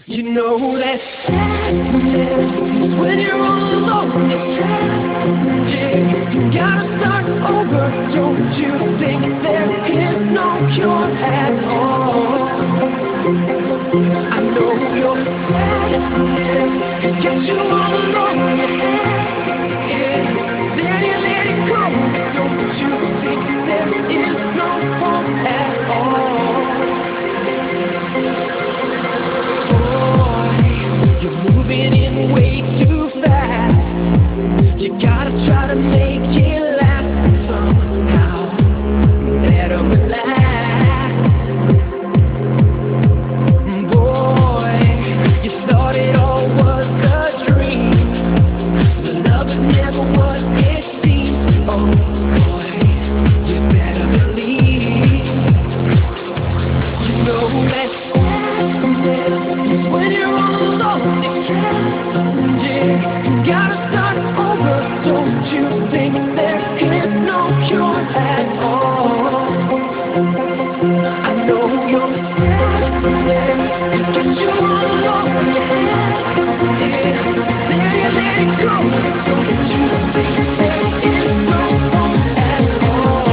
You know that sadness is when you're all alone. It's tragic. You gotta start over. Don't you think there is no cure at all? I know your sadness can get you all alone. Yeah, then you let it go. Don't you think there is no hope at all? You're moving in way too fast. You gotta try to make it last somehow. Better relax. Boy, you thought it all was a dream. The love is never what it seems. Oh boy, you better believe. You know that sadness is when you're all alone. It's tragic. You gotta start over. Don't you think there is no cure at all? I know your sadness can get you all alone. Yeah, then you let it go. Don't you think there is no hope at all?